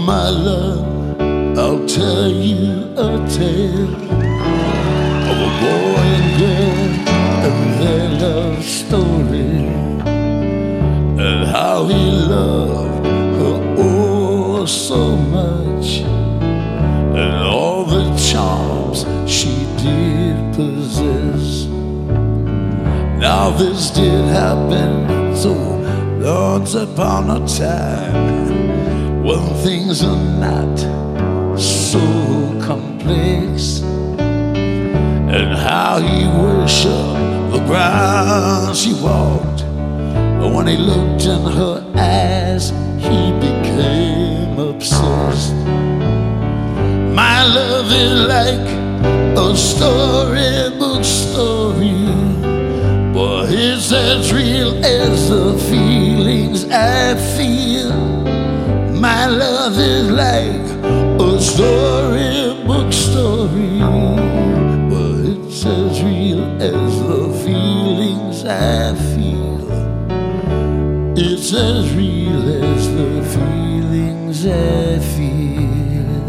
my love, I'll tell you a tale of a boy and girl and their love story, and how he loved her oh so much, and all the charms she did possess. Now this did happen so once upon a time, when things are not so complex, and how he worshiped the ground she walked, but when he looked in her eyes, he became obsessed. My love is like a storybook story, but it's as real as the feelings I feel. My love is like a storybook story, but it's as real as the feelings I feel. It's as real as the feelings I feel.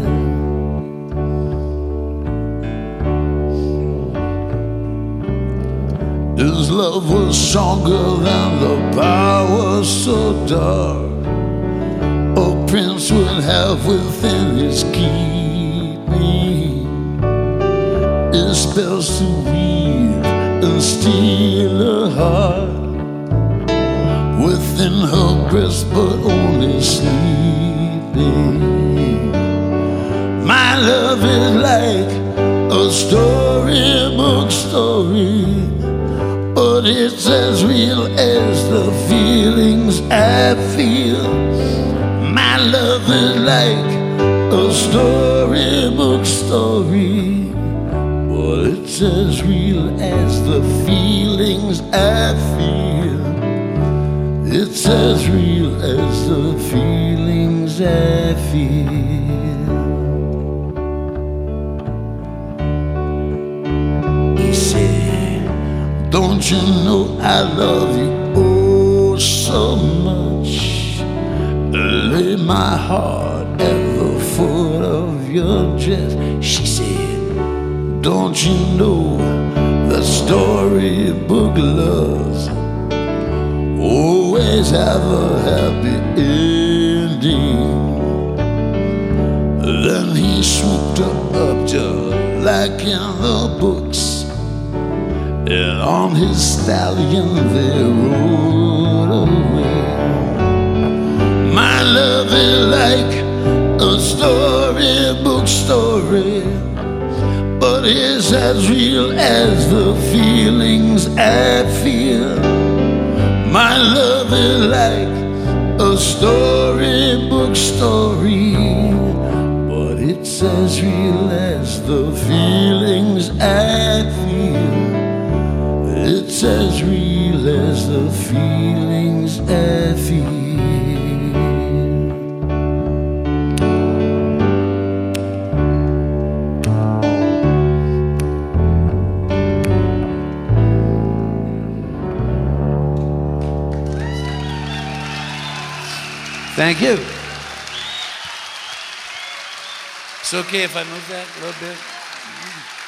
His love was stronger than the power so dark a prince would have within his keeping. His spells to weave and steal her heart within her breast, but only sleeping. My love is like a storybook story, but it's as real as the feelings I feel. My love is like a storybook story, but it's as real as the feelings I feel. It's as real as the feelings I feel. He said, don't you know I love you oh so much? Lay my heart at the foot of your dress. She said, don't you know that storybook loves always have a happy ending? Then he swooped her up just like in the books, and on his stallion they rode away. My love is like a storybook story, but it's as real as the feelings I feel. My love is like a storybook story, but it's as real as the feelings I feel. It's as real as the feelings I feel. Thank you. It's okay if I move that a little bit?